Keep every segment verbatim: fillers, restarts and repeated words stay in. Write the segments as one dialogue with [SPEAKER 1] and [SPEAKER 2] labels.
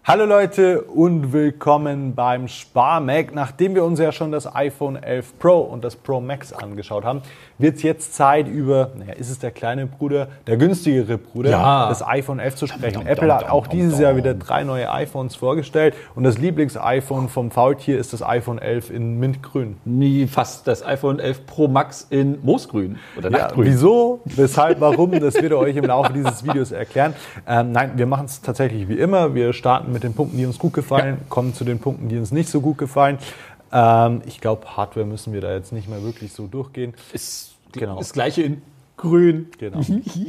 [SPEAKER 1] Hallo Leute und willkommen beim Sparmac. Nachdem wir uns ja schon das iPhone elf Pro und das Pro Max angeschaut haben, wird es jetzt Zeit über, naja, ist es der kleine Bruder, der günstigere Bruder, ja. das iPhone elf zu sprechen. Dum, Apple dum, hat auch dum, dieses dum. Jahr wieder drei neue iPhones vorgestellt und das Lieblings-iPhone vom Faultier ist das iPhone elf in Mintgrün.
[SPEAKER 2] Nie fast das iPhone elf Pro Max in Moosgrün oder Nachtgrün.
[SPEAKER 1] Ja, wieso, weshalb, warum, das wird er euch im Laufe dieses Videos erklären. Ähm, nein, wir machen es tatsächlich wie immer. Wir starten mit den Punkten, die uns gut gefallen, ja. kommen zu den Punkten, die uns nicht so gut gefallen. Ähm, ich glaube, Hardware müssen wir da jetzt nicht mehr wirklich so durchgehen.
[SPEAKER 2] Ist genau. Das Gleiche in Grün.
[SPEAKER 1] Genau.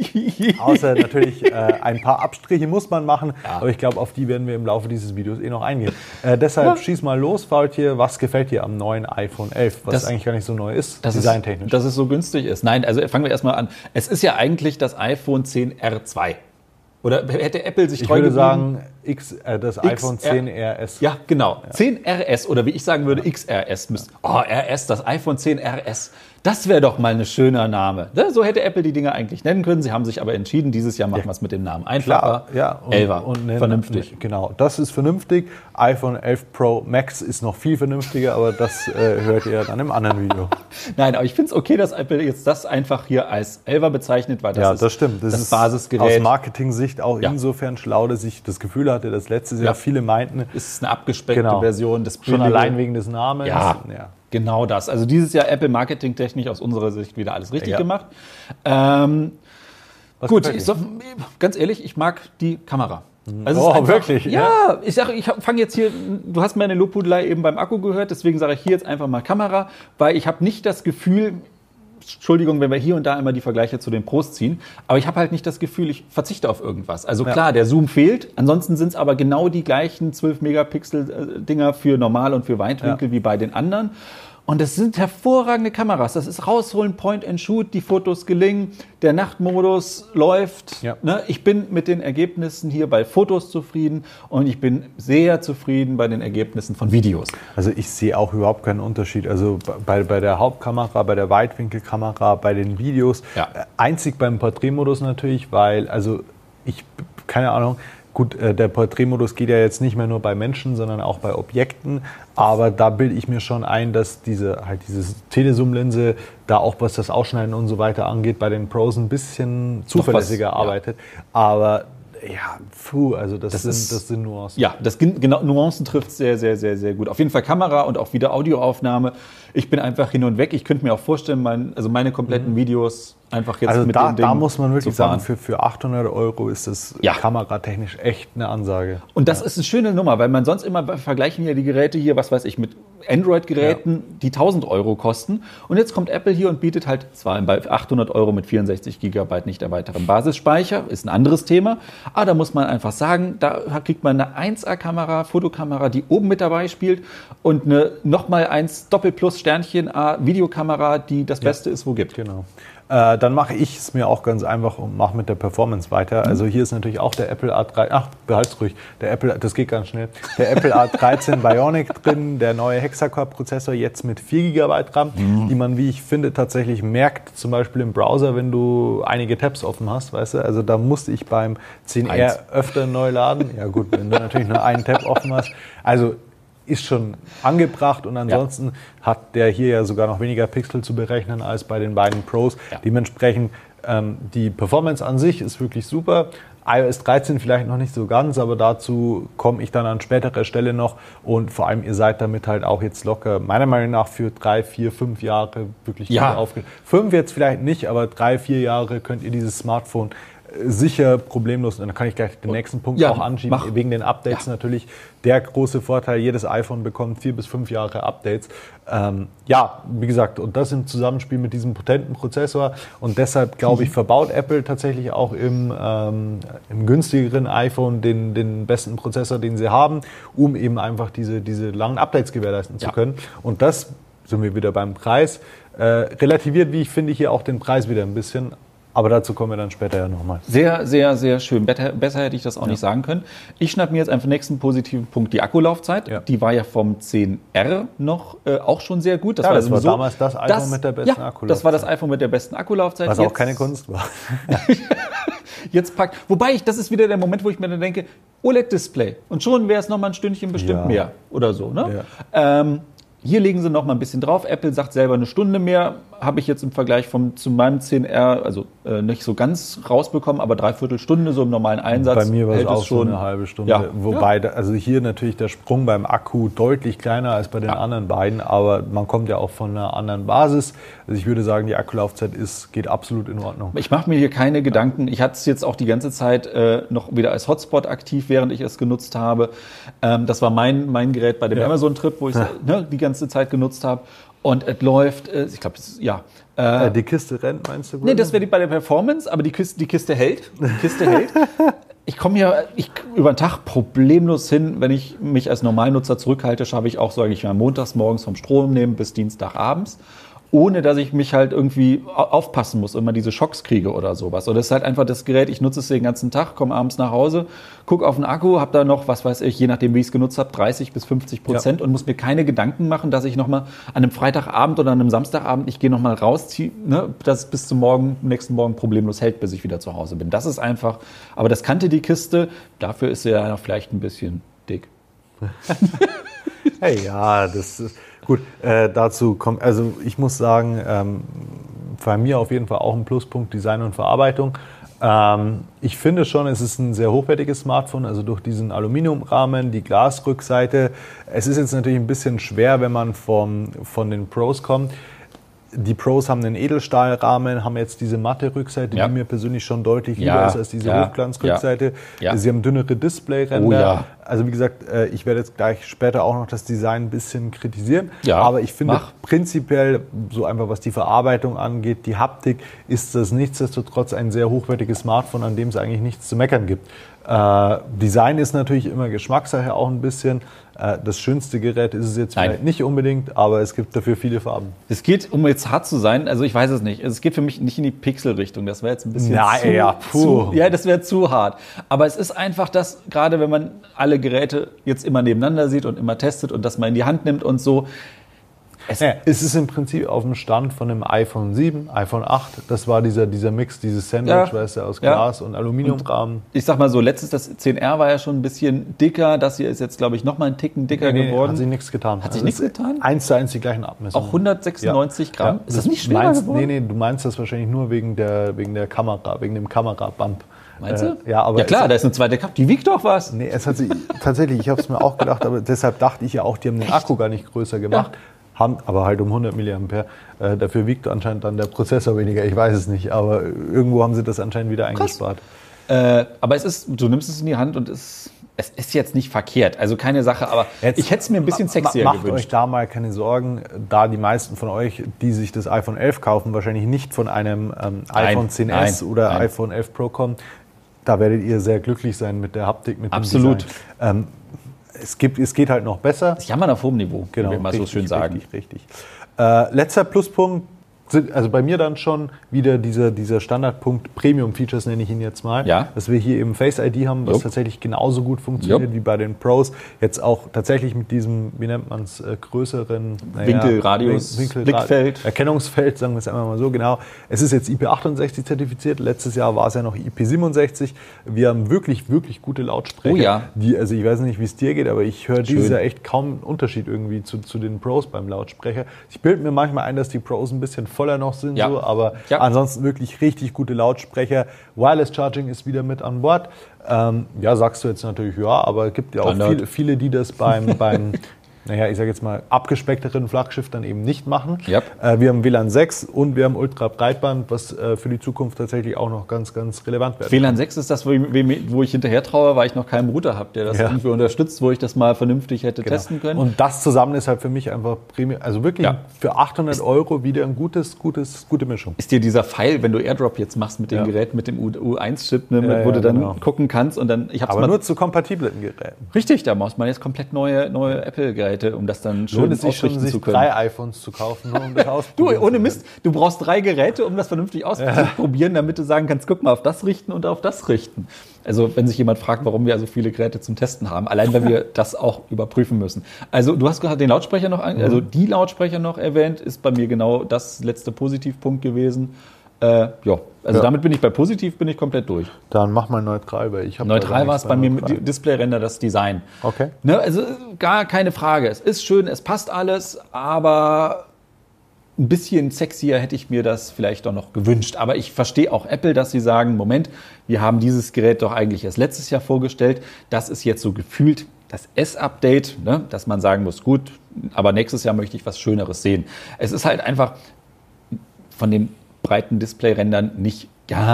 [SPEAKER 1] Außer natürlich äh, ein paar Abstriche muss man machen, ja. aber ich glaube, auf die werden wir im Laufe dieses Videos eh noch eingehen. Äh, deshalb ja. schieß mal los, Faultier. Was gefällt dir am neuen iPhone elf, was
[SPEAKER 2] das,
[SPEAKER 1] eigentlich gar nicht so neu ist,
[SPEAKER 2] das designtechnisch? Ist, dass es so günstig ist. Nein, also fangen wir erstmal an. Es ist ja eigentlich das iPhone zehn R zwei. Oder hätte Apple sich
[SPEAKER 1] ich
[SPEAKER 2] treu
[SPEAKER 1] würde
[SPEAKER 2] geblieben?
[SPEAKER 1] sagen, X, äh, das
[SPEAKER 2] X
[SPEAKER 1] iPhone zehn R S.
[SPEAKER 2] Ja, genau. Ja. zehn R S oder wie ich sagen würde, X R S. Müsste. Oh, R S, das iPhone zehn R S. Das wäre doch mal ein schöner Name. So hätte Apple die Dinger eigentlich nennen können. Sie haben sich aber entschieden, dieses Jahr machen wir es mit dem Namen einfacher.
[SPEAKER 1] Klar, ja. Und,
[SPEAKER 2] Elfer.
[SPEAKER 1] Und nennen,
[SPEAKER 2] vernünftig.
[SPEAKER 1] Genau, das ist vernünftig. iPhone elf Pro Max ist noch viel vernünftiger, aber das äh, hört ihr dann im anderen Video.
[SPEAKER 2] Nein, aber ich finde es okay, dass Apple jetzt das einfach hier als Elfer bezeichnet, weil das
[SPEAKER 1] ja,
[SPEAKER 2] ist
[SPEAKER 1] das, stimmt. das,
[SPEAKER 2] das
[SPEAKER 1] ist
[SPEAKER 2] Basisgerät.
[SPEAKER 1] Aus Marketing-Sicht auch ja. insofern schlau, dass ich das Gefühl hatte, dass letztes Jahr ja. viele meinten,
[SPEAKER 2] es ist eine abgespeckte genau. Version des
[SPEAKER 1] Schon allein wegen des Namens.
[SPEAKER 2] Ja. ja. Genau das. Also dieses Jahr Apple marketingtechnisch aus unserer Sicht wieder alles richtig ja. gemacht. Ähm, gut, ich, so, ganz ehrlich, ich mag die Kamera.
[SPEAKER 1] Also oh, einfach, wirklich?
[SPEAKER 2] Ja, ja, ich sage, ich fange jetzt hier, du hast meine Lobhudelei eben beim Akku gehört, deswegen sage ich hier jetzt einfach mal Kamera, weil ich habe nicht das Gefühl, Entschuldigung, wenn wir hier und da immer die Vergleiche zu den Pros ziehen, aber ich habe halt nicht das Gefühl, ich verzichte auf irgendwas. Also klar, ja. der Zoom fehlt, ansonsten sind es aber genau die gleichen zwölf Megapixel Dinger für Normal- und für Weitwinkel ja. wie bei den anderen. Und es sind hervorragende Kameras. Das ist rausholen, Point and Shoot, die Fotos gelingen, der Nachtmodus läuft. Ja. Ne? Ich bin mit den Ergebnissen hier bei Fotos zufrieden und ich bin sehr zufrieden bei den Ergebnissen von Videos.
[SPEAKER 1] Also ich sehe auch überhaupt keinen Unterschied. Also bei, bei der Hauptkamera, bei der Weitwinkelkamera, bei den Videos. Ja. Einzig beim Porträtmodus natürlich, weil, also ich, keine Ahnung, gut, der Porträtmodus geht ja jetzt nicht mehr nur bei Menschen, sondern auch bei Objekten. Aber da bilde ich mir schon ein, dass diese halt diese Telezoom-Linse da auch, was das Ausschneiden und so weiter angeht, bei den Pros ein bisschen zuverlässiger was, arbeitet. Ja. Aber ja, puh, also das, das, sind, ist, das sind Nuancen.
[SPEAKER 2] Ja, das genau, Nuancen trifft sehr, sehr, sehr, sehr gut. Auf jeden Fall Kamera und auch wieder Audioaufnahme. Ich bin einfach hin und weg. Ich könnte mir auch vorstellen, mein, also meine kompletten mhm. Videos einfach jetzt
[SPEAKER 1] also
[SPEAKER 2] mit
[SPEAKER 1] da,
[SPEAKER 2] dem Ding
[SPEAKER 1] da muss man wirklich sagen, für, für achthundert Euro ist das ja. kameratechnisch echt eine Ansage.
[SPEAKER 2] Und das
[SPEAKER 1] ja.
[SPEAKER 2] ist eine schöne Nummer, weil man sonst immer vergleichen ja die Geräte hier, was weiß ich, mit Android-Geräten, ja. die tausend Euro kosten. Und jetzt kommt Apple hier und bietet halt zwar bei achthundert Euro mit vierundsechzig Gigabyte nicht erweiterten Basisspeicher, ist ein anderes Thema, aber da muss man einfach sagen, da kriegt man eine eins A-Kamera, Fotokamera, die oben mit dabei spielt und eine nochmal eins Doppel-Plus Sternchen A Videokamera, die das ja. Beste ist, wo gibt.
[SPEAKER 1] Genau. Äh, dann mache ich es mir auch ganz einfach und mache mit der Performance weiter. Also hier ist natürlich auch der Apple A dreizehn, ach, behalt's ruhig, der Apple, das geht ganz schnell, der Apple A dreizehn Bionic drin, der neue Hexacore-Prozessor, jetzt mit vier Gigabyte RAM, mhm. die man, wie ich finde, tatsächlich merkt, zum Beispiel im Browser, wenn du einige Tabs offen hast, weißt du, also da musste ich beim zehn R öfter neu laden. Ja gut, wenn du natürlich nur einen Tab offen hast. Also ist schon angebracht und ansonsten ja. hat der hier ja sogar noch weniger Pixel zu berechnen als bei den beiden Pros. Ja. Dementsprechend ähm, die Performance an sich ist wirklich super. i O S dreizehn vielleicht noch nicht so ganz, aber dazu komme ich dann an späterer Stelle noch und vor allem ihr seid damit halt auch jetzt locker, meiner Meinung nach für drei, vier, fünf Jahre wirklich
[SPEAKER 2] ja.
[SPEAKER 1] gut aufgestellt. Fünf jetzt vielleicht nicht, aber drei, vier Jahre könnt ihr dieses Smartphone sicher problemlos, und dann kann ich gleich den nächsten Punkt ja, auch anschieben, mach. wegen den Updates ja. natürlich. Der große Vorteil, jedes iPhone bekommt vier bis fünf Jahre Updates. Ähm, ja, wie gesagt, und das im Zusammenspiel mit diesem potenten Prozessor und deshalb, glaube ich, verbaut Apple tatsächlich auch im, ähm, im günstigeren iPhone den, den besten Prozessor, den sie haben, um eben einfach diese, diese langen Updates gewährleisten ja. zu können. Und das, sind wir wieder beim Preis, äh, relativiert, wie ich finde, hier auch den Preis wieder ein bisschen. Aber dazu kommen wir dann später ja nochmal.
[SPEAKER 2] Sehr, sehr, sehr schön. Besser, besser hätte ich das auch ja. nicht sagen können. Ich schnappe mir jetzt einfach den nächsten positiven Punkt, die Akkulaufzeit. Ja. Die war ja vom zehn R noch äh, auch schon sehr gut.
[SPEAKER 1] Das, ja, war, das war damals das iPhone das, mit der besten
[SPEAKER 2] ja,
[SPEAKER 1] Akkulaufzeit.
[SPEAKER 2] Das war das iPhone mit der besten Akkulaufzeit.
[SPEAKER 1] Was jetzt, auch keine Kunst war.
[SPEAKER 2] Jetzt packt. Wobei ich, das ist wieder der Moment, wo ich mir dann denke, O L E D-Display. Und schon wäre es noch mal ein Stündchen bestimmt
[SPEAKER 1] Ja.
[SPEAKER 2] mehr oder so. Ne? Ja. Ähm, hier legen sie noch mal ein bisschen drauf. Apple sagt selber eine Stunde mehr. Habe ich jetzt im Vergleich vom, zu meinem zehn R, also äh, nicht so ganz rausbekommen, aber dreiviertel Stunde so im normalen Einsatz.
[SPEAKER 1] Bei mir war es
[SPEAKER 2] hält
[SPEAKER 1] auch
[SPEAKER 2] schon
[SPEAKER 1] so eine halbe Stunde.
[SPEAKER 2] Ja.
[SPEAKER 1] Wobei,
[SPEAKER 2] Ja.
[SPEAKER 1] da, also hier natürlich der Sprung beim Akku deutlich kleiner als bei den
[SPEAKER 2] Ja.
[SPEAKER 1] anderen beiden, aber man kommt ja auch von einer anderen Basis. Also ich würde sagen, die Akkulaufzeit ist, geht absolut in Ordnung.
[SPEAKER 2] Ich mache mir hier keine Gedanken. Ich hatte es jetzt auch die ganze Zeit äh, noch wieder als Hotspot aktiv, während ich es genutzt habe. Ähm, das war mein, mein Gerät bei dem
[SPEAKER 1] Ja.
[SPEAKER 2] Amazon-Trip, wo ich es
[SPEAKER 1] Ja.
[SPEAKER 2] ne, die ganze Zeit genutzt habe. Und es läuft, äh, ich glaube, ja.
[SPEAKER 1] Äh, die Kiste rennt, meinst du?
[SPEAKER 2] Nee, das wäre bei der Performance, aber die Kiste, die Kiste hält. Die Kiste hält. Ich komme hier ich, über den Tag problemlos hin. Wenn ich mich als Normalnutzer zurückhalte, schaffe ich auch, sage ich mal, montags morgens vom Strom nehmen bis Dienstagabends. Ohne dass ich mich halt irgendwie aufpassen muss, immer diese Schocks kriege oder sowas. Und das ist halt einfach das Gerät, ich nutze es den ganzen Tag, komme abends nach Hause, gucke auf den Akku, habe da noch, was weiß ich, je nachdem wie ich es genutzt habe, dreißig bis fünfzig Prozent ja. und muss mir keine Gedanken machen, dass ich nochmal an einem Freitagabend oder an einem Samstagabend, ich gehe nochmal raus, ne, dass es bis zum Morgen, nächsten Morgen problemlos hält, bis ich wieder zu Hause bin. Das ist einfach, aber das kannte die Kiste, dafür ist sie ja vielleicht ein bisschen dick.
[SPEAKER 1] Hey, ja, das ist gut. Äh, dazu kommt, also ich muss sagen, ähm, bei mir auf jeden Fall auch ein Pluspunkt Design und Verarbeitung. Ähm, ich finde schon, es ist ein sehr hochwertiges Smartphone, also durch diesen Aluminiumrahmen, die Glasrückseite. Es ist jetzt natürlich ein bisschen schwer, wenn man vom, von den Pros kommt. Die Pros haben einen Edelstahlrahmen, haben jetzt diese matte Rückseite,
[SPEAKER 2] ja.
[SPEAKER 1] die mir persönlich schon deutlich
[SPEAKER 2] ja.
[SPEAKER 1] lieber ist als diese
[SPEAKER 2] ja.
[SPEAKER 1] Hochglanzrückseite.
[SPEAKER 2] Ja.
[SPEAKER 1] Sie haben dünnere Displayränder.
[SPEAKER 2] Oh ja.
[SPEAKER 1] Also wie gesagt, ich werde jetzt gleich später auch noch das Design ein bisschen kritisieren.
[SPEAKER 2] Ja,
[SPEAKER 1] aber ich finde
[SPEAKER 2] mach.
[SPEAKER 1] prinzipiell, so einfach was die Verarbeitung angeht, die Haptik, ist das nichtsdestotrotz ein sehr hochwertiges Smartphone, an dem es eigentlich nichts zu meckern gibt. Äh, Design ist natürlich immer Geschmackssache auch ein bisschen. Äh, das schönste Gerät ist es jetzt
[SPEAKER 2] Nein.
[SPEAKER 1] vielleicht nicht unbedingt, aber es gibt dafür viele Farben.
[SPEAKER 2] Es geht, um jetzt hart zu sein, also ich weiß es nicht. Es geht für mich nicht in die Pixel-Richtung. Das wäre jetzt ein bisschen
[SPEAKER 1] Na,
[SPEAKER 2] zu,
[SPEAKER 1] ja, puh.
[SPEAKER 2] zu, ja, das wäre zu hart. Aber es ist einfach das, gerade wenn man alle Geräte jetzt immer nebeneinander sieht und immer testet und das mal in die Hand nimmt und so.
[SPEAKER 1] Es, ja, es ist im Prinzip auf dem Stand von einem iPhone sieben, iPhone acht. Das war dieser, dieser Mix, dieses Sandwich,
[SPEAKER 2] Ja.
[SPEAKER 1] weißt du, aus
[SPEAKER 2] Ja.
[SPEAKER 1] Glas und Aluminiumrahmen.
[SPEAKER 2] Ich sag mal so, letztes, das zehn R war ja schon ein bisschen dicker. Das hier ist jetzt, glaube ich, noch mal einen Ticken dicker
[SPEAKER 1] Nee,
[SPEAKER 2] geworden.
[SPEAKER 1] Hat sich nichts getan.
[SPEAKER 2] Hat sich
[SPEAKER 1] Also
[SPEAKER 2] nichts
[SPEAKER 1] es ist
[SPEAKER 2] getan?
[SPEAKER 1] Eins zu eins die gleichen Abmessungen.
[SPEAKER 2] Auch hundertsechsundneunzig
[SPEAKER 1] Ja.
[SPEAKER 2] Gramm?
[SPEAKER 1] Ja.
[SPEAKER 2] Ist das nicht schwerer
[SPEAKER 1] meinst,
[SPEAKER 2] geworden?
[SPEAKER 1] Nee, nee, du meinst das wahrscheinlich nur wegen der, wegen der Kamera, wegen dem Kamerabump.
[SPEAKER 2] Meinst du?
[SPEAKER 1] Äh, ja, aber
[SPEAKER 2] ja klar,
[SPEAKER 1] es,
[SPEAKER 2] da ist eine zweite Cup. Die wiegt doch was.
[SPEAKER 1] Nee, es hat sich tatsächlich, ich habe es mir auch gedacht, aber deshalb dachte ich ja auch, die haben den Akku gar nicht größer gemacht.
[SPEAKER 2] Ja.
[SPEAKER 1] Haben, aber halt um hundert Milliampere. Äh, dafür wiegt anscheinend dann der Prozessor weniger, ich weiß es nicht. Aber irgendwo haben sie das anscheinend wieder eingespart.
[SPEAKER 2] Äh, aber es ist, du nimmst es in die Hand und es, es ist jetzt nicht verkehrt. Also keine Sache, aber
[SPEAKER 1] Jetzt,
[SPEAKER 2] ich hätte es mir ein bisschen sexier
[SPEAKER 1] macht
[SPEAKER 2] gewünscht.
[SPEAKER 1] euch da mal keine Sorgen, da die meisten von euch, die sich das iPhone elf kaufen, wahrscheinlich nicht von einem ähm, iPhone zehn S
[SPEAKER 2] nein,
[SPEAKER 1] oder
[SPEAKER 2] nein.
[SPEAKER 1] iPhone elf Pro kommen. Da werdet ihr sehr glücklich sein mit der Haptik, mit
[SPEAKER 2] Absolut.
[SPEAKER 1] dem Design. Ähm, es, gibt, es geht halt noch besser.
[SPEAKER 2] Das Jammern auf hohem Niveau,
[SPEAKER 1] Genau,
[SPEAKER 2] wie wir mal
[SPEAKER 1] richtig,
[SPEAKER 2] so schön sagen.
[SPEAKER 1] Richtig, richtig. Äh, letzter Pluspunkt, sind, also bei mir dann schon wieder dieser, dieser Standardpunkt Premium-Features, nenne ich ihn jetzt mal.
[SPEAKER 2] Ja.
[SPEAKER 1] Dass wir hier eben Face I D haben, was
[SPEAKER 2] Jupp.
[SPEAKER 1] tatsächlich genauso gut funktioniert
[SPEAKER 2] Jupp.
[SPEAKER 1] wie bei den Pros. Jetzt auch tatsächlich mit diesem, wie nennt man es, äh, größeren naja,
[SPEAKER 2] Winkelradius,
[SPEAKER 1] Winkel,
[SPEAKER 2] Blickfeld.
[SPEAKER 1] Erkennungsfeld, sagen wir es einfach mal so, genau. Es ist jetzt I P achtundsechzig zertifiziert, letztes Jahr war es ja noch I P siebenundsechzig. Wir haben wirklich, wirklich gute Lautsprecher.
[SPEAKER 2] Oh ja.
[SPEAKER 1] Die, also ich weiß nicht, wie es dir geht, aber ich höre
[SPEAKER 2] Schön.
[SPEAKER 1] dieses Jahr echt kaum einen Unterschied irgendwie zu, zu den Pros beim Lautsprecher. Ich bilde mir manchmal ein, dass die Pros ein bisschen voller noch sind,
[SPEAKER 2] Ja.
[SPEAKER 1] so, aber
[SPEAKER 2] Ja.
[SPEAKER 1] ansonsten wirklich richtig gute Lautsprecher. Wireless Charging ist wieder mit an Bord. Ähm, ja, sagst du jetzt natürlich ja, aber es gibt ja auch
[SPEAKER 2] Standard.
[SPEAKER 1] viele, viele, die das beim, beim naja, ich sage jetzt mal, abgespeckteren Flaggschiff dann eben nicht machen.
[SPEAKER 2] Yep.
[SPEAKER 1] Äh, wir haben W L A N sechs und wir haben Ultra-Breitband, was äh, für die Zukunft tatsächlich auch noch ganz, ganz relevant wird.
[SPEAKER 2] W L A N sechs ist das, wo ich, wo ich hinterher traue, weil ich noch keinen Router habe, der das
[SPEAKER 1] Ja.
[SPEAKER 2] irgendwie unterstützt, wo ich das mal vernünftig hätte
[SPEAKER 1] Genau.
[SPEAKER 2] testen können.
[SPEAKER 1] Und das zusammen ist halt für mich einfach Premium, also wirklich
[SPEAKER 2] Ja.
[SPEAKER 1] für achthundert Euro wieder ein gutes, gutes, gute Mischung.
[SPEAKER 2] ist dir dieser Pfeil, wenn du AirDrop jetzt machst mit dem
[SPEAKER 1] Ja.
[SPEAKER 2] Gerät, mit dem U eins Chip, ne,
[SPEAKER 1] Ja,
[SPEAKER 2] wo
[SPEAKER 1] ja,
[SPEAKER 2] du dann
[SPEAKER 1] genau.
[SPEAKER 2] gucken kannst und dann, ich hab's
[SPEAKER 1] Aber
[SPEAKER 2] mal,
[SPEAKER 1] nur zu kompatiblen Geräten.
[SPEAKER 2] richtig, da muss man jetzt komplett neue, neue Apple-Geräte, um das dann schön
[SPEAKER 1] Lohnt es sich schon,
[SPEAKER 2] ausrichten
[SPEAKER 1] sich
[SPEAKER 2] zu können.
[SPEAKER 1] drei iPhones zu kaufen, nur um das
[SPEAKER 2] Du,
[SPEAKER 1] auszuprobieren.
[SPEAKER 2] ohne Mist, du brauchst drei Geräte, um das vernünftig auszuprobieren, damit du sagen kannst, guck mal, auf das richten und auf das richten. Also wenn sich jemand fragt, warum wir also viele Geräte zum Testen haben, allein weil wir das auch überprüfen müssen. Also du hast gerade den Lautsprecher noch, an, also die Lautsprecher noch erwähnt, ist bei mir genau das letzte Positivpunkt gewesen. Äh, ja, also
[SPEAKER 1] ja.
[SPEAKER 2] damit bin ich bei positiv, bin ich komplett durch.
[SPEAKER 1] Dann mach mal neutral, weil ich habe
[SPEAKER 2] Neutral war es bei mir mit Display-Render, das Design.
[SPEAKER 1] Okay.
[SPEAKER 2] Ne, also gar keine Frage. Es ist schön, es passt alles, aber ein bisschen sexier hätte ich mir das vielleicht doch noch gewünscht. Aber ich verstehe auch Apple, dass sie sagen, Moment, wir haben dieses Gerät doch eigentlich erst letztes Jahr vorgestellt. Das ist jetzt so gefühlt das S-Update, ne, dass man sagen muss, gut, aber nächstes Jahr möchte ich was Schöneres sehen. Es ist halt einfach von den breiten Display-Rändern nicht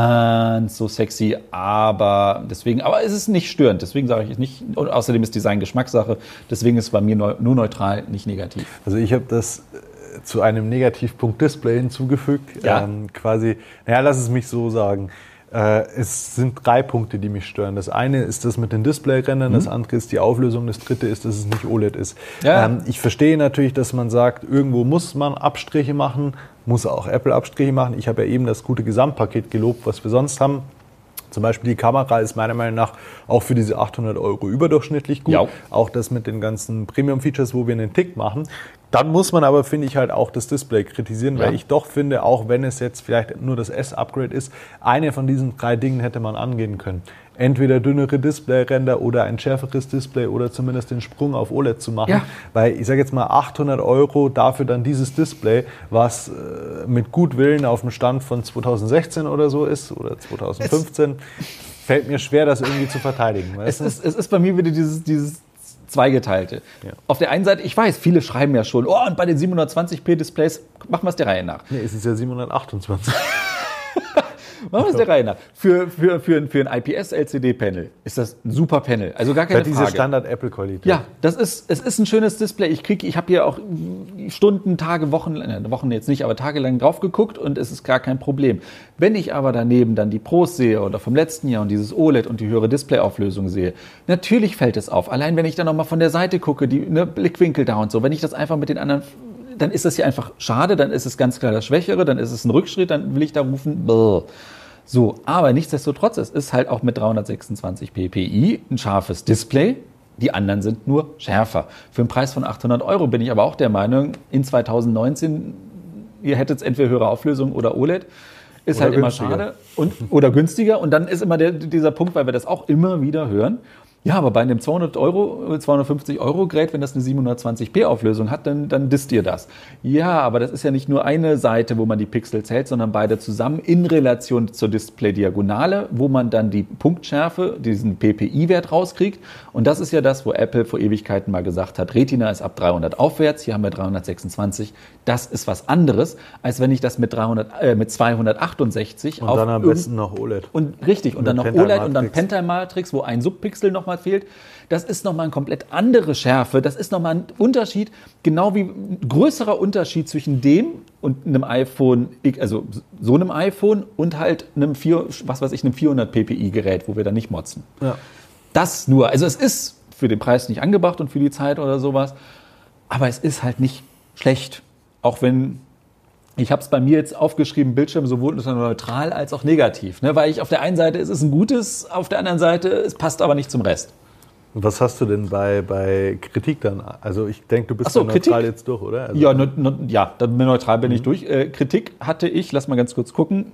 [SPEAKER 2] ganz so sexy, aber deswegen, aber es ist nicht störend, deswegen sage ich es nicht. Und außerdem ist Design Geschmackssache, deswegen ist es bei mir neu, nur neutral, nicht negativ.
[SPEAKER 1] Also ich habe das zu einem Negativpunkt Display hinzugefügt.
[SPEAKER 2] Ja.
[SPEAKER 1] Ähm, quasi, naja, lass es mich so sagen. Äh, es sind drei Punkte, die mich stören. Das eine ist das mit den Display-Rändern, mhm. das andere ist die Auflösung, das dritte ist, dass es nicht O L E D ist.
[SPEAKER 2] Ja.
[SPEAKER 1] Ähm, ich verstehe natürlich, dass man sagt, irgendwo muss man Abstriche machen, muss auch Apple Abstriche machen. Ich habe ja eben das gute Gesamtpaket gelobt, was wir sonst haben. Zum Beispiel die Kamera ist meiner Meinung nach auch für diese achthundert Euro überdurchschnittlich gut. Ja. Auch das mit den ganzen Premium-Features, wo wir einen Tick machen. Dann muss man aber, finde ich, halt auch das Display kritisieren, ja. weil ich doch finde, auch wenn es jetzt vielleicht nur das S-Upgrade ist, eine von diesen drei Dingen hätte man angehen können. Entweder dünnere Display-Ränder oder ein schärferes Display oder zumindest den Sprung auf O L E D zu machen. Ja. Weil ich sage jetzt mal achthundert Euro dafür dann dieses Display, was äh, mit Gutwillen auf dem Stand von zweitausendsechzehn oder so ist oder zweitausendfünfzehn, es fällt mir schwer, das irgendwie zu verteidigen.
[SPEAKER 2] Es ist, es ist bei mir wieder dieses, dieses Zweigeteilte. Ja. Auf der einen Seite, ich weiß, viele schreiben ja schon, oh, und bei den siebenhundertzwanzig p Displays machen wir es der Reihe nach.
[SPEAKER 1] Nee, es ist ja siebenhundertachtundzwanzig.
[SPEAKER 2] Machen wir es der Reihe nach. Für, für, für, für ein I P S-L C D-Panel ist das ein super Panel. Also gar keine
[SPEAKER 1] ja, diese
[SPEAKER 2] Frage.
[SPEAKER 1] Diese Standard-Apple-Qualität.
[SPEAKER 2] Ja, das ist, es ist ein schönes Display. Ich kriege, ich habe hier auch Stunden, Tage, Wochen, äh, Wochen jetzt nicht, aber tagelang drauf geguckt und es ist gar kein Problem. Wenn ich aber daneben dann die Pros sehe oder vom letzten Jahr und dieses O L E D und die höhere Displayauflösung sehe, natürlich fällt es auf. Allein wenn ich dann nochmal von der Seite gucke, die ne, Blickwinkel da und so, wenn ich das einfach mit den anderen, dann ist das hier einfach schade, dann ist es ganz klar das Schwächere, dann ist es ein Rückschritt, dann will ich da rufen, brr. So, aber nichtsdestotrotz, es ist halt auch mit dreihundertsechsundzwanzig p P I ein scharfes Display. Die anderen sind nur schärfer. Für einen Preis von achthundert Euro bin ich aber auch der Meinung, in zweitausendneunzehn, ihr hättet entweder höhere Auflösung oder O L E D. Ist oder halt immer günstiger. Schade. Und, oder günstiger. Und dann ist immer der, dieser Punkt, weil wir das auch immer wieder hören. Ja, aber bei einem zweihundert Euro, zweihundertfünfzig Euro Gerät, wenn das eine siebenhundertzwanzig p Auflösung hat, dann, dann disst ihr das. Ja, aber das ist ja nicht nur eine Seite, wo man die Pixel zählt, sondern beide zusammen in Relation zur Display-Diagonale, wo man dann die Punktschärfe, diesen P P I-Wert rauskriegt. Und das ist ja das, wo Apple vor Ewigkeiten mal gesagt hat, Retina ist ab dreihundert aufwärts, hier haben wir dreihundertsechsundzwanzig. Das ist was anderes, als wenn ich das mit, dreihundert, äh, mit zweihundertachtundsechzig
[SPEAKER 1] und auf dann am besten noch O L E D.
[SPEAKER 2] Und richtig, und dann noch O L E D und dann Pentail-Matrix, wo ein Subpixel nochmal fehlt. Das ist nochmal eine komplett andere Schärfe. Das ist nochmal ein Unterschied, genau wie ein größerer Unterschied zwischen dem und einem iPhone, also so einem iPhone und halt einem, vier, was weiß ich, einem vierhundert p P I-Gerät, wo wir dann nicht motzen.
[SPEAKER 1] Ja.
[SPEAKER 2] Das nur. Also es ist für den Preis nicht angebracht und für die Zeit oder sowas, aber es ist halt nicht schlecht. Auch wenn, ich habe es bei mir jetzt aufgeschrieben, Bildschirm sowohl neutral als auch negativ. Ne? Weil ich auf der einen Seite, es ist ein gutes, auf der anderen Seite, es passt aber nicht zum Rest.
[SPEAKER 1] Was hast du denn bei, bei Kritik dann? Also ich denke, du bist
[SPEAKER 2] so,
[SPEAKER 1] neutral Kritik? Jetzt durch, oder? Also
[SPEAKER 2] ja, ne, ne, ja, neutral bin mhm. ich durch. Äh, Kritik hatte ich, lass mal ganz kurz gucken,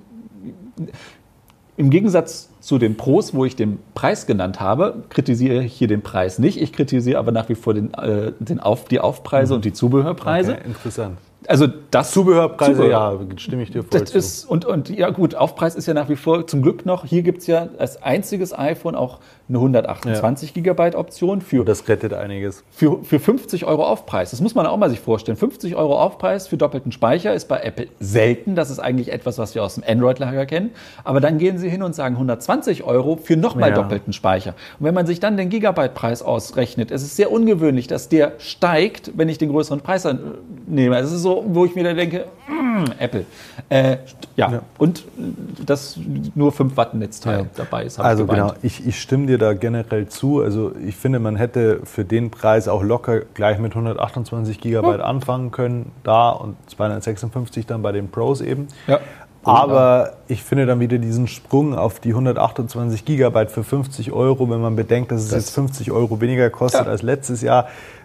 [SPEAKER 2] im Gegensatz zu den Pros, wo ich den Preis genannt habe, kritisiere ich hier den Preis nicht. Ich kritisiere aber nach wie vor den, äh, den Auf, die Aufpreise mhm. und die Zubehörpreise.
[SPEAKER 1] Okay, interessant.
[SPEAKER 2] Also das
[SPEAKER 1] Zubehörpreise,
[SPEAKER 2] Zubehör.
[SPEAKER 1] ja, stimme ich dir voll
[SPEAKER 2] das
[SPEAKER 1] zu.
[SPEAKER 2] Ist, und, und ja gut, Aufpreis ist ja nach wie vor zum Glück noch, hier gibt es ja als einziges iPhone auch eine hundertachtundzwanzig Gigabyte Option. Für,
[SPEAKER 1] das rettet einiges.
[SPEAKER 2] Für, für fünfzig Euro Aufpreis. Das muss man auch mal sich vorstellen. fünfzig Euro Aufpreis für doppelten Speicher ist bei Apple selten. Das ist eigentlich etwas, was wir aus dem Android-Lager kennen. Aber dann gehen sie hin und sagen hundertzwanzig Euro für nochmal ja. doppelten Speicher. Und wenn man sich dann den Gigabyte-Preis ausrechnet, es ist sehr ungewöhnlich, dass der steigt, wenn ich den größeren Preis nehme. Es ist so, wo ich mir dann denke, mm, Apple. Äh, ja. ja, und das nur fünf Watt Netzteil ja. dabei ist.
[SPEAKER 1] Also ich genau, ich, ich stimme dir da generell zu. Also ich finde, man hätte für den Preis auch locker gleich mit hundertachtundzwanzig Gigabyte ja. anfangen können, da und zweihundertsechsundfünfzig dann bei den Pros eben.
[SPEAKER 2] Ja.
[SPEAKER 1] Aber ich finde dann wieder diesen Sprung auf die hundertachtundzwanzig Gigabyte für fünfzig Euro, wenn man bedenkt, dass es das jetzt fünfzig Euro weniger kostet ja. als letztes Jahr,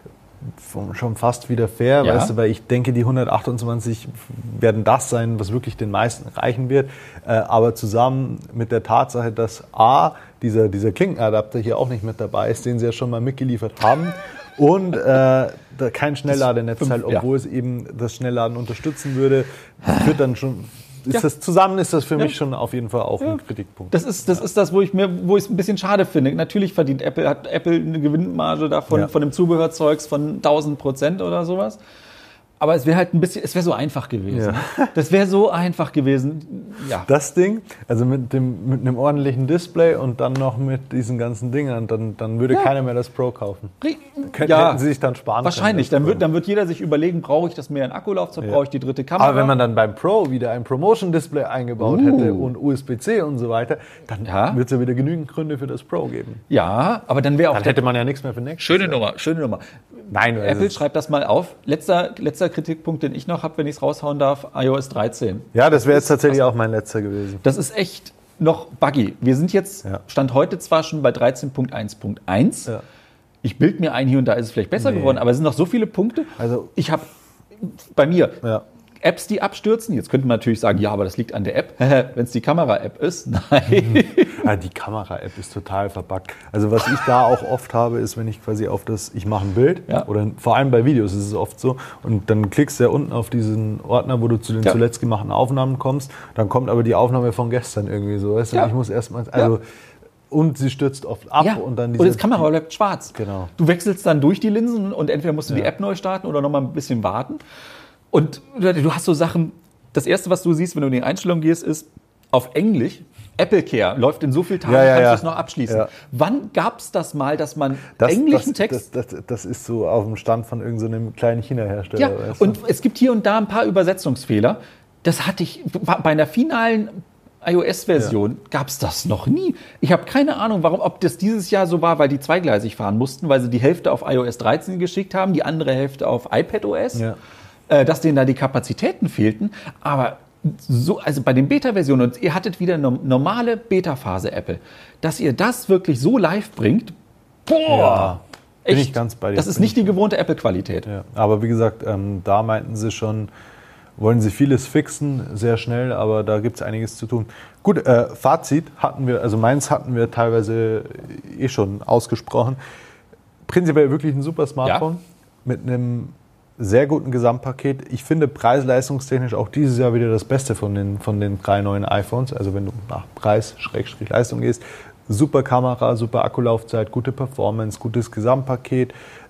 [SPEAKER 1] schon fast wieder fair,
[SPEAKER 2] Ja.
[SPEAKER 1] weißt du, weil ich denke, die hundertachtundzwanzig werden das sein, was wirklich den meisten reichen wird. Äh, aber zusammen mit der Tatsache, dass A, dieser, dieser Klinkenadapter hier auch nicht mit dabei ist, den sie ja schon mal mitgeliefert haben, und äh, da kein Schnellladenetzteil,
[SPEAKER 2] fünf, ja.
[SPEAKER 1] obwohl es eben das Schnellladen unterstützen würde, wird dann schon... Ist
[SPEAKER 2] Ja.
[SPEAKER 1] das, zusammen ist das für
[SPEAKER 2] Ja.
[SPEAKER 1] mich schon auf jeden Fall auch
[SPEAKER 2] Ja.
[SPEAKER 1] ein Kritikpunkt.
[SPEAKER 2] Das ist das, ist das wo ich mir, wo ich es ein bisschen schade finde. Natürlich verdient Apple, hat Apple eine Gewinnmarge davon,
[SPEAKER 1] Ja.
[SPEAKER 2] von dem Zubehörzeugs von tausend Prozent oder sowas. Aber es wäre halt ein bisschen, es wäre so einfach gewesen.
[SPEAKER 1] Ja.
[SPEAKER 2] Das wäre so einfach gewesen. Ja.
[SPEAKER 1] Das Ding, also mit, dem, mit einem ordentlichen Display und dann noch mit diesen ganzen Dingern, dann, dann würde
[SPEAKER 2] Ja.
[SPEAKER 1] keiner mehr das Pro kaufen. Könnten,
[SPEAKER 2] Ja,
[SPEAKER 1] hätten sie sich dann sparen
[SPEAKER 2] wahrscheinlich.
[SPEAKER 1] können.
[SPEAKER 2] Dann wird, dann wird jeder sich überlegen, brauche ich das mehr in Akkulaufzeit,
[SPEAKER 1] Ja.
[SPEAKER 2] brauche ich die dritte Kamera?
[SPEAKER 1] Aber wenn man dann beim Pro wieder ein Promotion-Display eingebaut
[SPEAKER 2] Uh.
[SPEAKER 1] hätte und U S B C und so weiter, dann
[SPEAKER 2] Ja.
[SPEAKER 1] wird es ja wieder genügend Gründe für das Pro geben.
[SPEAKER 2] Ja, aber dann wäre auch
[SPEAKER 1] Dann hätte man ja nichts mehr für nächstes
[SPEAKER 2] schöne
[SPEAKER 1] Jahr.
[SPEAKER 2] Nummer, schöne Nummer.
[SPEAKER 1] Nein, also
[SPEAKER 2] Apple, schreibt das mal auf. Letzter, letzter Kritikpunkt, den ich noch habe, wenn ich es raushauen darf, iOS dreizehn.
[SPEAKER 1] ja, das wäre jetzt tatsächlich auch mein letzter gewesen.
[SPEAKER 2] Das ist echt noch buggy. Wir sind jetzt,
[SPEAKER 1] Ja.
[SPEAKER 2] Stand heute zwar schon bei dreizehn Punkt eins Punkt eins.
[SPEAKER 1] Ja.
[SPEAKER 2] Ich bilde mir ein, hier und da ist es vielleicht besser
[SPEAKER 1] Nee.
[SPEAKER 2] geworden, aber es sind noch so viele Punkte.
[SPEAKER 1] Also-
[SPEAKER 2] ich habe bei mir
[SPEAKER 1] Ja.
[SPEAKER 2] Apps, die abstürzen. Jetzt könnte man natürlich sagen, ja, aber das liegt an der App. Wenn es die Kamera-App ist, nein.
[SPEAKER 1] Ja, die Kamera-App ist total verbuggt. Also was ich da auch oft habe, ist, wenn ich quasi auf das, ich mache ein Bild,
[SPEAKER 2] Ja.
[SPEAKER 1] oder vor allem bei Videos ist es oft so, und dann klickst du ja unten auf diesen Ordner, wo du zu den
[SPEAKER 2] Ja.
[SPEAKER 1] zuletzt gemachten Aufnahmen kommst, dann kommt aber die Aufnahme von gestern irgendwie so, weißt du,
[SPEAKER 2] Ja.
[SPEAKER 1] und ich muss erstmal, also, und sie stürzt oft ab
[SPEAKER 2] Ja,
[SPEAKER 1] und dann
[SPEAKER 2] und
[SPEAKER 1] diese...
[SPEAKER 2] das Kamera bleibt schwarz.
[SPEAKER 1] Genau.
[SPEAKER 2] Du wechselst dann durch die Linsen und entweder musst du die
[SPEAKER 1] Ja.
[SPEAKER 2] App neu starten oder noch mal ein bisschen warten. Und du hast so Sachen, das Erste, was du siehst, wenn du in die Einstellung gehst, ist auf Englisch, Apple Care läuft in so vielen Tagen,
[SPEAKER 1] Ja, ja,
[SPEAKER 2] kannst
[SPEAKER 1] ja.
[SPEAKER 2] du es noch abschließen.
[SPEAKER 1] Ja.
[SPEAKER 2] Wann gab es das mal, dass man
[SPEAKER 1] das,
[SPEAKER 2] englischen
[SPEAKER 1] das,
[SPEAKER 2] Text...
[SPEAKER 1] Das, das, das ist so auf dem Stand von irgendeinem so kleinen China-Hersteller.
[SPEAKER 2] ja,
[SPEAKER 1] weißt du?
[SPEAKER 2] und es gibt hier und da ein paar Übersetzungsfehler. Das hatte ich bei einer finalen iOS-Version gab es das noch nie. Ich habe keine Ahnung, warum, ob das dieses Jahr so war, weil die zweigleisig fahren mussten, weil sie die Hälfte auf iOS dreizehn geschickt haben, die andere Hälfte auf iPadOS,
[SPEAKER 1] Ja.
[SPEAKER 2] äh, dass denen da die Kapazitäten fehlten. Aber so, also bei den Beta-Versionen, und ihr hattet wieder eine normale Beta-Phase Apple, dass ihr das wirklich so live bringt, boah,
[SPEAKER 1] Ja, bin
[SPEAKER 2] echt,
[SPEAKER 1] ich ganz bei dir.
[SPEAKER 2] das ist
[SPEAKER 1] Bin
[SPEAKER 2] nicht die gewohnte Apple-Qualität.
[SPEAKER 1] Ja, aber wie gesagt, ähm, da meinten sie schon, wollen sie vieles fixen, sehr schnell, aber da gibt es einiges zu tun. Gut, äh, Fazit hatten wir, also meins hatten wir teilweise eh schon ausgesprochen. Prinzipiell wirklich ein super Smartphone mit einem sehr guten Gesamtpaket. Ich finde preis-leistungstechnisch auch dieses Jahr wieder das Beste von den, von den drei neuen iPhones. Also wenn du nach Preis-Leistung gehst, super Kamera, super Akkulaufzeit, gute Performance, gutes Gesamtpaket.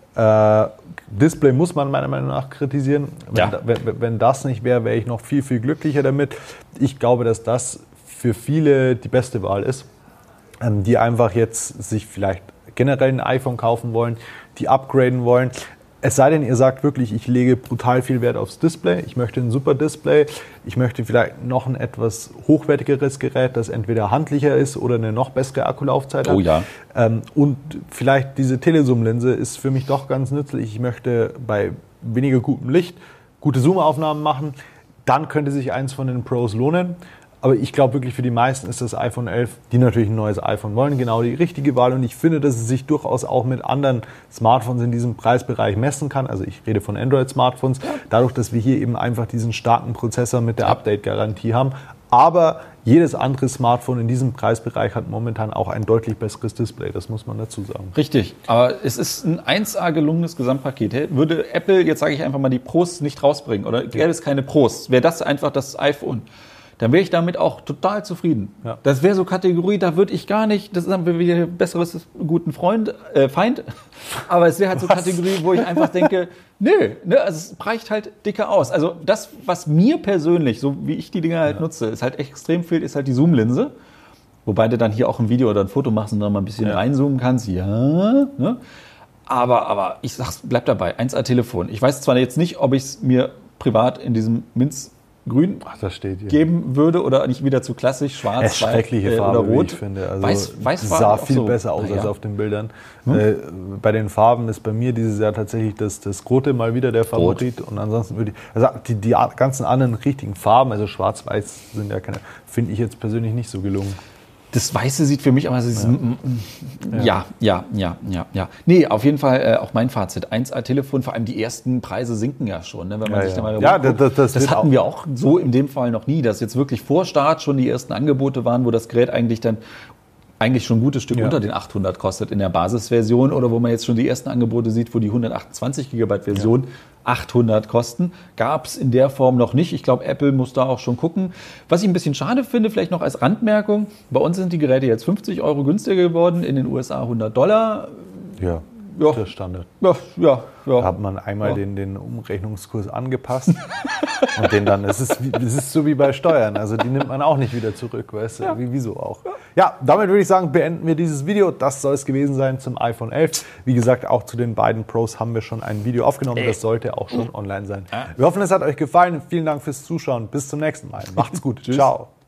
[SPEAKER 1] Äh, Display muss man meiner Meinung nach kritisieren. Wenn,
[SPEAKER 2] Ja.
[SPEAKER 1] da, wenn, wenn das nicht wäre, wäre ich noch viel, viel glücklicher damit. Ich glaube, dass das für viele die beste Wahl ist, ähm, die einfach jetzt sich vielleicht generell ein iPhone kaufen wollen, die upgraden wollen. Es sei denn, ihr sagt wirklich, ich lege brutal viel Wert aufs Display, ich möchte ein super Display, ich möchte vielleicht noch ein etwas hochwertigeres Gerät, das entweder handlicher ist oder eine noch bessere Akkulaufzeit hat.
[SPEAKER 2] Oh ja.
[SPEAKER 1] Ähm, und vielleicht diese Telezoom-Linse ist für mich doch ganz nützlich. Ich möchte bei weniger gutem Licht gute Zoomaufnahmen machen. Dann könnte sich eins von den Pros lohnen. Aber ich glaube wirklich, für die meisten ist das iPhone elf, die natürlich ein neues iPhone wollen, genau die richtige Wahl. Und ich finde, dass es sich durchaus auch mit anderen Smartphones in diesem Preisbereich messen kann. Also ich rede von Android-Smartphones. Dadurch, dass wir hier eben einfach diesen starken Prozessor mit der Update-Garantie haben. Aber jedes andere Smartphone in diesem Preisbereich hat momentan auch ein deutlich besseres Display. Das muss man dazu sagen.
[SPEAKER 2] Richtig, aber es ist ein eins A gelungenes Gesamtpaket. Würde Apple, jetzt sage ich einfach mal, die Pros nicht rausbringen oder gäbe es keine Pros, wäre das einfach das iPhone, dann wäre ich damit auch total zufrieden.
[SPEAKER 1] Ja.
[SPEAKER 2] Das wäre so Kategorie, da würde ich gar nicht, das haben wir wieder besseres guten Freund, äh, Feind, aber es wäre halt so
[SPEAKER 1] Was?
[SPEAKER 2] Kategorie, wo ich einfach denke, nö, ne, also es reicht halt dicker aus. Also das, was mir persönlich, so wie ich die Dinger halt
[SPEAKER 1] Ja.
[SPEAKER 2] nutze, ist halt extrem fehlt, ist halt die Zoom-Linse. Wobei du dann hier auch ein Video oder ein Foto machst und dann mal ein bisschen
[SPEAKER 1] Ja.
[SPEAKER 2] reinzoomen kannst. Ja, ne? Aber, aber ich sag's, bleib dabei. eins A Telefon. Ich weiß zwar jetzt nicht, ob ich es mir privat in diesem Minzgrün
[SPEAKER 1] Ach, das steht hier.
[SPEAKER 2] geben würde oder nicht wieder zu klassisch, schwarz,
[SPEAKER 1] Es ist schreckliche
[SPEAKER 2] weiß, äh,
[SPEAKER 1] Farbe,
[SPEAKER 2] oder
[SPEAKER 1] wie
[SPEAKER 2] rot.
[SPEAKER 1] ich finde. Also
[SPEAKER 2] weiß, weiß
[SPEAKER 1] sah
[SPEAKER 2] auch
[SPEAKER 1] viel
[SPEAKER 2] so.
[SPEAKER 1] besser aus
[SPEAKER 2] Na
[SPEAKER 1] als
[SPEAKER 2] ja.
[SPEAKER 1] auf den Bildern. Äh, bei den Farben ist bei mir dieses Jahr tatsächlich das, das Rote mal wieder der Favorit. Und ansonsten würde ich, also die, die ganzen anderen richtigen Farben, also schwarz-weiß sind ja keine, finde ich jetzt persönlich nicht so gelungen.
[SPEAKER 2] Das Weiße sieht für mich aber ja. ja, ja, ja, ja, ja. Nee, auf jeden Fall äh, auch mein Fazit. eins A-Telefon, vor allem die ersten Preise sinken ja schon. Ne? Wenn man
[SPEAKER 1] ja,
[SPEAKER 2] sich da mal
[SPEAKER 1] ja,
[SPEAKER 2] guckt,
[SPEAKER 1] das, das,
[SPEAKER 2] das hatten
[SPEAKER 1] auch.
[SPEAKER 2] wir auch so in dem Fall noch nie, dass jetzt wirklich vor Start schon die ersten Angebote waren, wo das Gerät eigentlich dann eigentlich schon ein gutes Stück ja. unter den achthundert kostet in der Basisversion oder wo man jetzt schon die ersten Angebote sieht, wo die hundertachtundzwanzig Gigabyte Version ja. achthundert kosten. Gab es in der Form noch nicht. Ich glaube, Apple muss da auch schon gucken. Was ich ein bisschen schade finde, vielleicht noch als Randmerkung, bei uns sind die Geräte jetzt fünfzig Euro günstiger geworden, in den U S A hundert Dollar.
[SPEAKER 1] Ja.
[SPEAKER 2] Ja.
[SPEAKER 1] Der Standard.
[SPEAKER 2] Ja, ja, ja.
[SPEAKER 1] Da hat man einmal
[SPEAKER 2] ja.
[SPEAKER 1] den, den Umrechnungskurs angepasst und den dann, es ist, es ist so wie bei Steuern, also die nimmt man auch nicht wieder zurück, weißt du, ja. wie, wieso auch. Ja, damit würde ich sagen, beenden wir dieses Video. Das soll es gewesen sein zum iPhone elf. Wie gesagt, auch zu den beiden Pros haben wir schon ein Video aufgenommen, das sollte auch schon online sein. Wir hoffen, es hat euch gefallen. Vielen Dank fürs Zuschauen. Bis zum nächsten Mal. Macht's gut. Ciao.